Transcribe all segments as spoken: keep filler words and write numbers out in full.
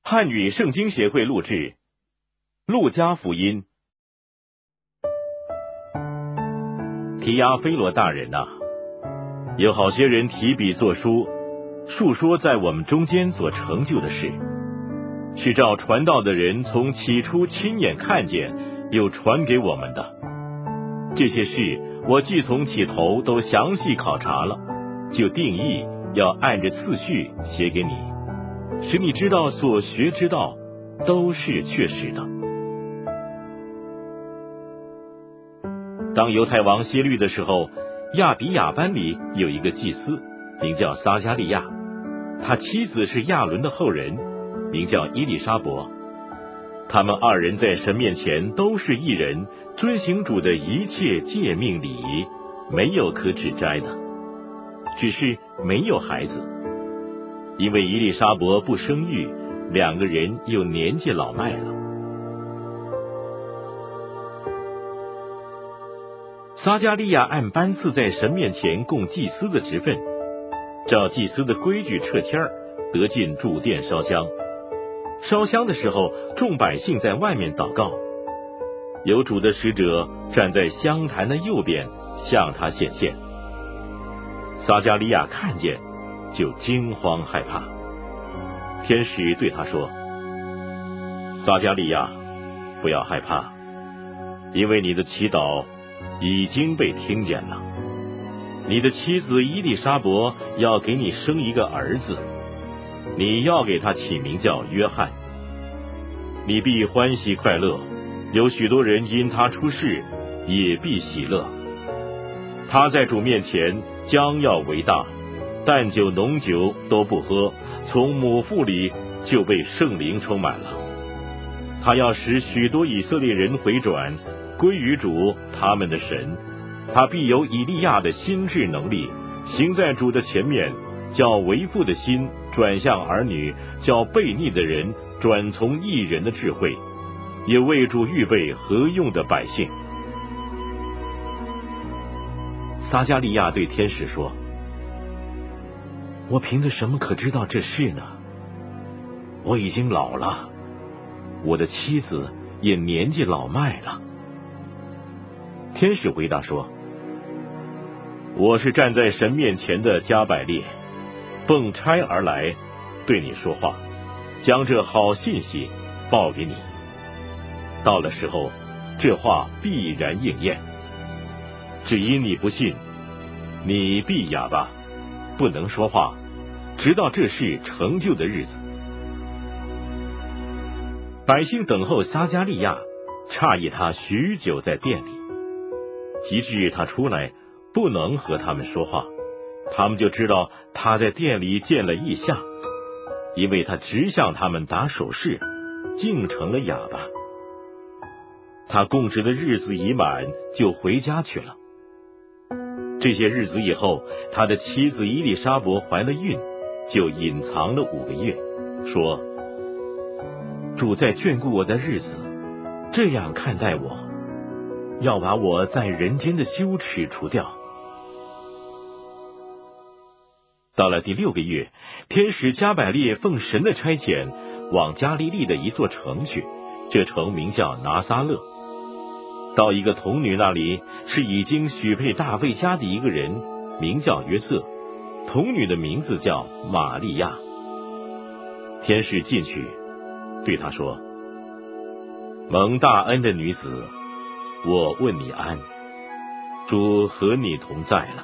汉语圣经协会录制《路加福音》。提亚菲罗大人啊，有好些人提笔作书，述说在我们中间所成就的事，是照传道的人从起初亲眼看见，又传给我们的。这些事我既从起头都详细考察了，就定义要按着次序写给你，使你知道所学之道都是确实的。当犹太王希律的时候，亚比亚班里有一个祭司，名叫撒加利亚，他妻子是亚伦的后人，名叫伊丽莎伯。他们二人在神面前都是义人，遵行主的一切诫命礼仪，没有可指摘的，只是没有孩子。因为伊丽莎伯不生育，两个人又年纪老迈了。撒加利亚按班次在神面前供祭司的职分，照祭司的规矩撤签儿，得进主殿烧香。烧香的时候，众百姓在外面祷告，有主的使者站在香坛的右边，向他显现。撒加利亚看见，就惊慌害怕。天使对他说：撒加利亚，不要害怕，因为你的祈祷已经被听见了。你的妻子伊丽莎伯要给你生一个儿子，你要给他起名叫约翰。你必欢喜快乐，有许多人因他出世，也必喜乐。他在主面前将要为大，淡酒浓酒都不喝，从母腹里就被圣灵充满了。他要使许多以色列人回转，归于主他们的神。他必有以利亚的心智能力，行在主的前面，叫为父的心转向儿女，叫悖逆的人转从义人的智慧，也为主预备合用的百姓。撒加利亚对天使说：我凭着什么可知道这事呢？我已经老了，我的妻子也年纪老迈了。天使回答说：我是站在神面前的加百列，奉差而来对你说话，将这好信息报给你。到了时候，这话必然应验。只因你不信，你必哑巴，不能说话，直到这事成就的日子。百姓等候撒加利亚，诧异他许久在殿里，及至他出来，不能和他们说话，他们就知道他在殿里见了异象，因为他直向他们打手势，竟成了哑巴。他供职的日子已满，就回家去了。这些日子以后，他的妻子伊丽莎伯怀了孕，就隐藏了五个月，说：主在眷顾我的日子，这样看待我，要把我在人间的羞耻除掉。到了第六个月，天使加百列奉神的差遣，往加利利的一座城去，这城名叫拿撒勒。到一个童女那里，是已经许配大卫家的一个人，名叫约瑟，童女的名字叫玛利亚。天使进去对他说：蒙大恩的女子，我问你安，主和你同在了。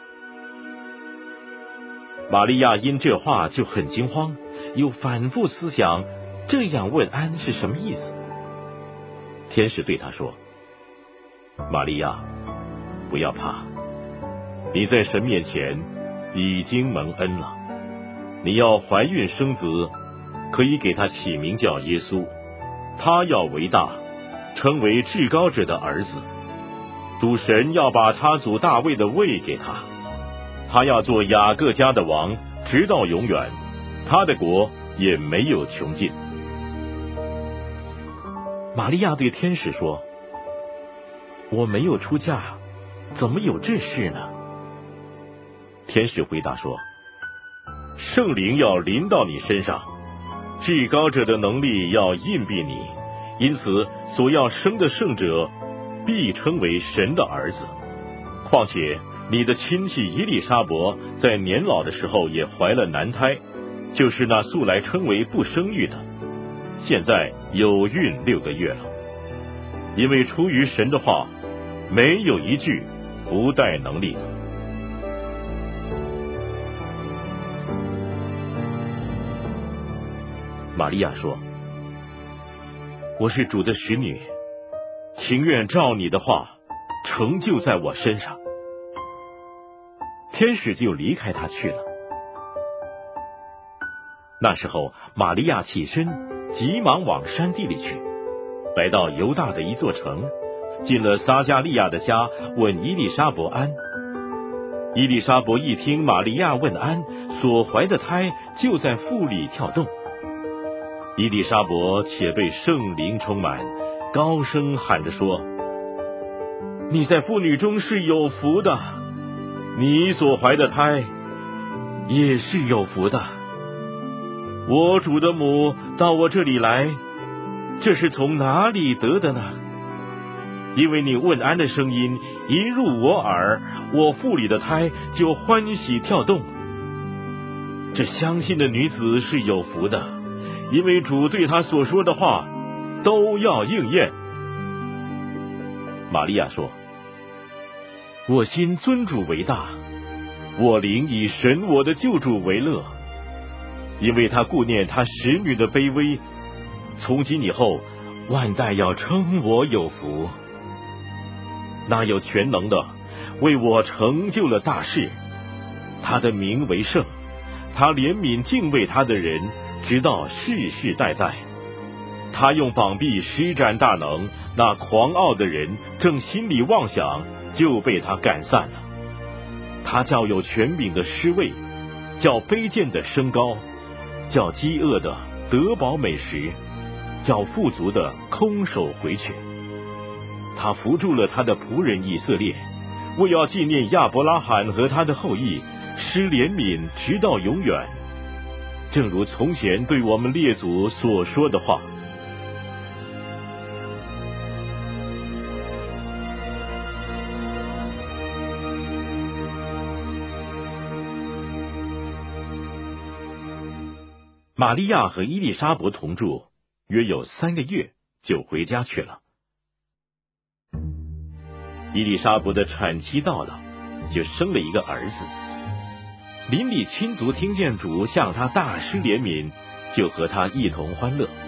玛利亚因这话就很惊慌，又反复思想，这样问安是什么意思。天使对他说：玛利亚，不要怕，你在神面前已经蒙恩了。你要怀孕生子，可以给他起名叫耶稣。他要为大，称为至高者的儿子。主神要把他祖大卫的位给他，他要做雅各家的王，直到永远，他的国也没有穷尽。玛利亚对天使说：我没有出嫁，怎么有这事呢？天使回答说：圣灵要临到你身上， 至高者的能力要荫庇你，因此所要生的圣者必称为神的儿子。况且你的亲戚伊丽莎伯在年老的时候也怀了男胎，就是那素来称为不生育的，现在有孕六个月了。因为出于神的话，没有一句不带能力的。玛利亚说：我是主的使女，情愿照你的话成就在我身上。天使就离开他去了。那时候玛利亚起身，急忙往山地里去，来到犹大的一座城，进了撒加利亚的家，问伊丽莎伯安。伊丽莎伯一听玛利亚问安，所怀的胎就在腹里跳动。伊丽莎伯且被圣灵充满，高声喊着说：你在妇女中是有福的，你所怀的胎也是有福的。我主的母到我这里来，这是从哪里得的呢？因为你问安的声音一入我耳，我腹里的胎就欢喜跳动。这相信的女子是有福的，因为主对她所说的话都要应验。玛利亚说：我心尊主为大，我灵以神我的救主为乐，因为他顾念他使女的卑微，从今以后万代要称我有福。那有全能的为我成就了大事，他的名为圣，他怜悯敬畏他的人，直到世世代代。他用膀臂施展大能，那狂傲的人正心里妄想，就被他赶散了。他叫有权柄的失位，叫卑贱的升高，叫饥饿的得饱美食，叫富足的空手回去。他扶助了他的仆人以色列，为要纪念亚伯拉罕和他的后裔，施怜悯直到永远，正如从前对我们列祖所说的话。玛利亚和伊丽莎伯同住约有三个月，就回家去了。伊丽莎伯的产期到了，就生了一个儿子。邻里亲族听见主向他大施怜悯，就和他一同欢乐。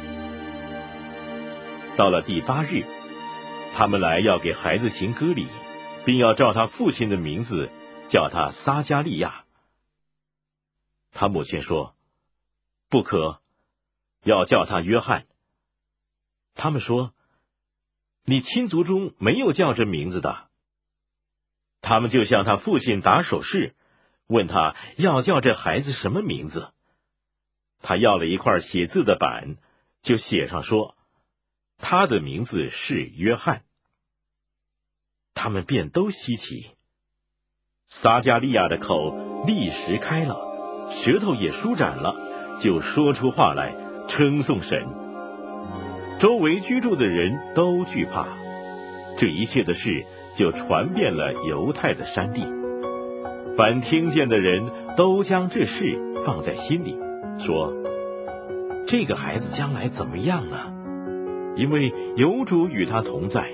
到了第八日，他们来要给孩子行割礼，并要照他父亲的名字叫他撒加利亚。他母亲说：不可，要叫他约翰。他们说：你亲族中没有叫这名字的。他们就向他父亲打手势，问他要叫这孩子什么名字。他要了一块写字的板，就写上说他的名字是约翰。他们便都稀奇。撒加利亚的口立时开了，舌头也舒展了，就说出话来，称颂神。周围居住的人都惧怕。这一切的事就传遍了犹太的山地，凡听见的人都将这事放在心里，说这个孩子将来怎么样呢？因为有主与他同在。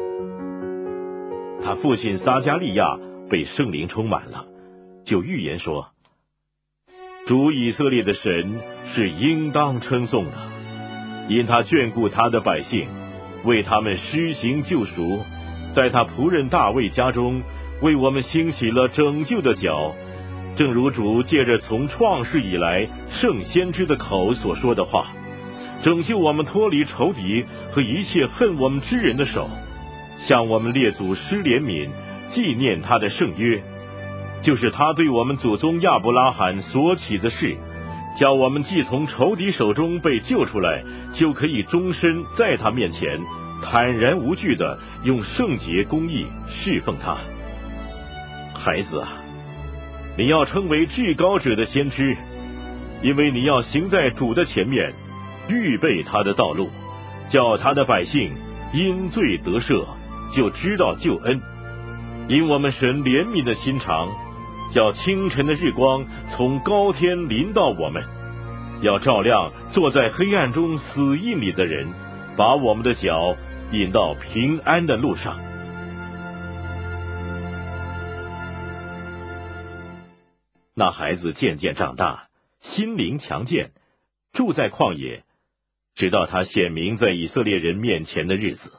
他父亲撒加利亚被圣灵充满了，就预言说：主以色列的神是应当称颂的，因他眷顾他的百姓，为他们施行救赎，在他仆人大卫家中为我们兴起了拯救的脚，正如主借着从创世以来圣先知的口所说的话，拯救我们脱离仇敌和一切恨我们之人的手，向我们列祖施怜悯，纪念他的圣约，就是他对我们祖宗亚伯拉罕所起的事，叫我们既从仇敌手中被救出来，就可以终身在他面前坦然无惧地用圣洁公义侍奉他。孩子啊，你要称为至高者的先知， 因为你要行在主的前面，预备他的道路，叫他的百姓因罪得赦，就知道救恩。因我们神怜悯的心肠，叫清晨的日光从高天临到我们，要照亮坐在黑暗中死荫里的人，把我们的脚引到平安的路上。那孩子渐渐长大，心灵强健，住在旷野，直到他显明在以色列人面前的日子。